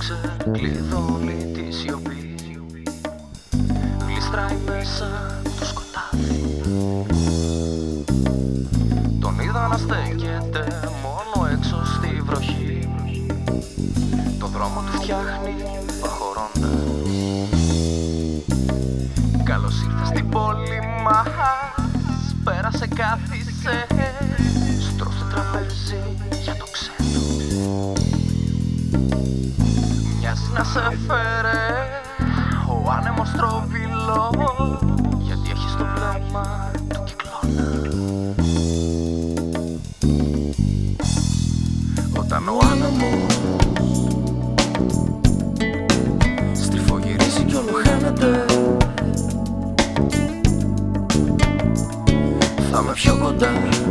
ξεκλειδώνει τη σιωπή, γλιστράει μέσα το σκοτάδι. Τον είδα να στέκεται μόνο έξω στη βροχή, το δρόμο του φτιάχνει προχωρώντας. Καλώς ήρθες στην πόλη μας, πέρασε, κάθισε, στρώσε τραπέζι για το ξένο. Μοιάζει να σε φέρε ο άνεμος τρόβιλο, γιατί έχεις το βλέμμα του κυκλώνα. Όταν ο άνεμος στριφογυρίζει κι όλο χαίνεται, θα είμαι πιο κοντά,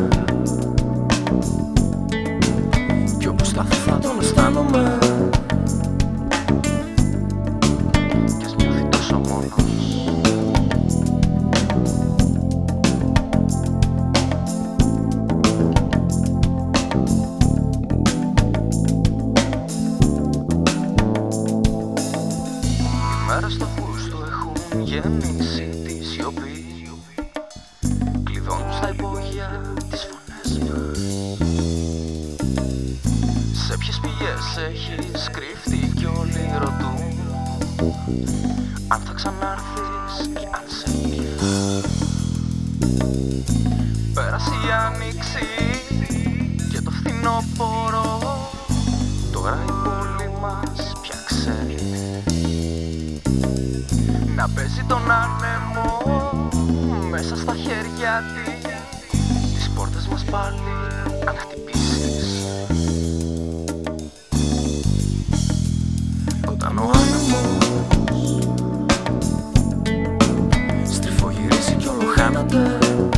κι όπου στάθω θα τον αισθάνομαι. Κι ας νιώθει τόσο μόνος. Οι μέρες στο φως του έχουν γεμίσει τη σιωπή, κλειδώνουν στα υπόγεια τις φωνές μας. Σε ποιες πηγές έχεις κρυφτεί κι όλοι ρωτούν αν θα ξανάρθεις ή αν σε είδα. Πέρασε η άνοιξη και το φθινόπωρο, τώρα η πόλη μας πια ξέρει να παίζει τον άνεμο μέσα στα χέρια της, τις πόρτες μας πάλι αν χτυπήσεις. Όταν ο άνεμος στριφογυρίζει κι όλο χάνεται,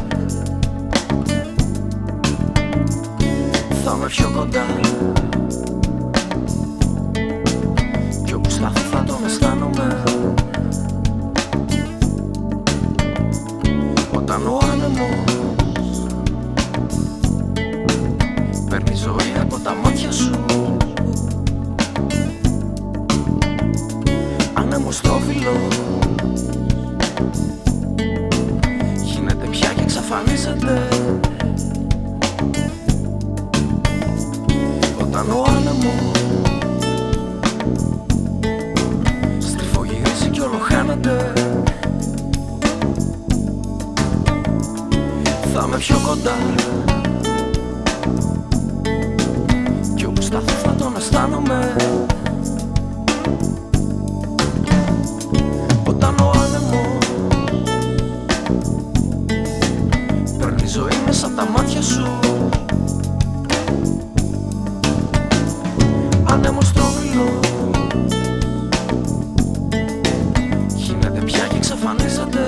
θα είμαι πιο κοντά, κι όπου στάθω θα τον αισθάνομαι. Όταν ο άνεμος παίρνει ζωή από τα μάτια σου, άνεμος τρόφιλο, γίνεται πια και εξαφανίζεται. Όταν ο άνεμος στριφογυρίζει κι όλο χάνεται, θα είμαι πιο κοντά, κι όπου στάθω θα τον αισθάνομαι. Όταν ο άνεμος παίρνει ζωή μέσα από τα μάτια σου, άνεμος τρόβιλο, γίνεται πια και εξαφανίζεται.